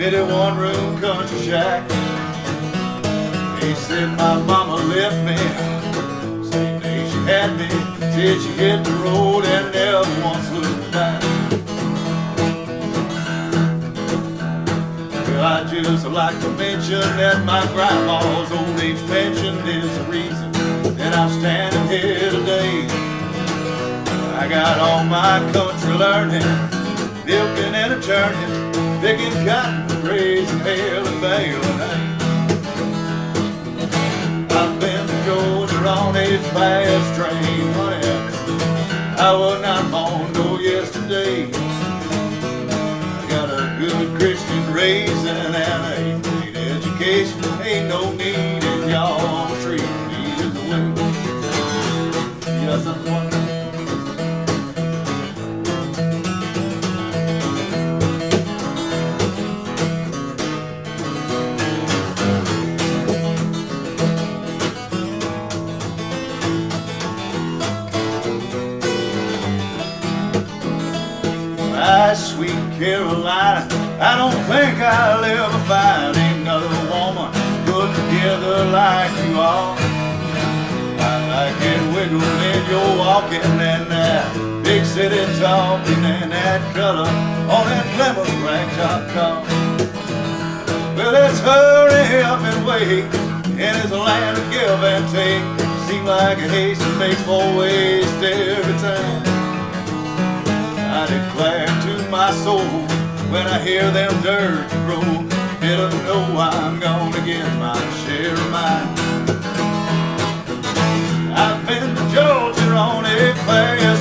Did a one-room country shack. He said my mama left me, same day she had me. Said she hit the road and never once looked back. Well, I just like to mention that my grandma's old age pension is the reason that I'm standing here today. I got all my country learning, milking and a churning, picking cotton, raising hell and baling hay. I've been to Georgia on a fast train, honey. I was not born no yesterday. I got a good Christian raising and a great education. Ain't no need if y'all treat me this way. Yes, I'm one. My sweet Carolina, I don't think I'll ever find another woman put together like you are. I like it wiggling your walking and that big city talking and that color on that Plymouth ragtop car. Well, let's hurry up and wait in this land of give and take. Seems like a haste that makes more waste every time. I declare to my soul when I hear them dirty roll, it'll know I'm gonna get my share of mine. I've been to Georgia on a fast